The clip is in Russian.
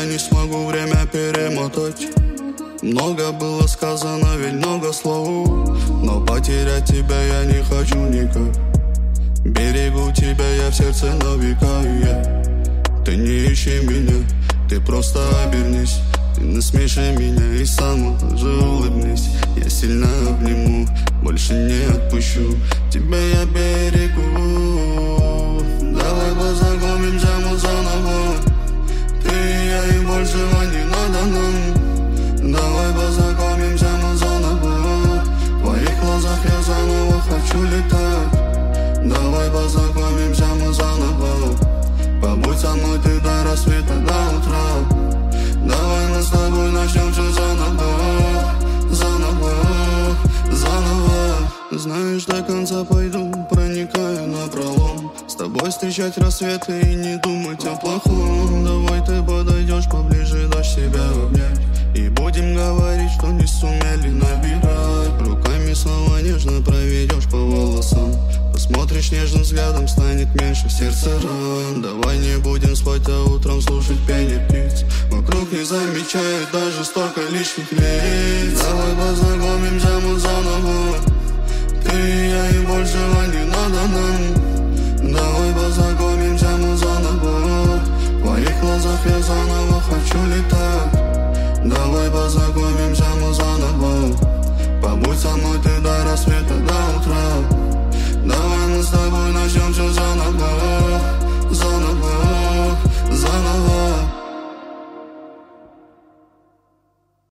я не смогу время перемотать. Много было сказано, ведь много слов, но потерять тебя я не хочу никак. Берегу тебя я в сердце на века. Ты не ищи меня, ты просто обернись. Ты насмеши меня и сама же улыбнись. Я сильно обниму, больше не отпущу. Тебя я берегу. Давай познакомимся мы заново. Ты и я, и большего не надо нам. Давай познакомимся мы заново. В твоих глазах я заново хочу летать. Давай познакомимся мы заново. Побудь со мной ты до рассвета, до утра. Давай мы с тобой начнем все заново. Заново, заново. Знаешь, до конца пойду, проникаю напролом. С тобой встречать рассветы и не думать о плохом. Давай ты подойдешь поближе, дашь себя обнять. И будем говорить, что не сумели набирать. Руками снова нежно проведешь по волосам. Посмотришь нежным взглядом, станет меньше в сердце ран. Давай не будем спать, а утром слушать пение птиц. Вокруг не замечают даже столько лишних лиц. Давай познакомимся мы заново. Ты и я, и большего не надо нам. Давай познакомимся.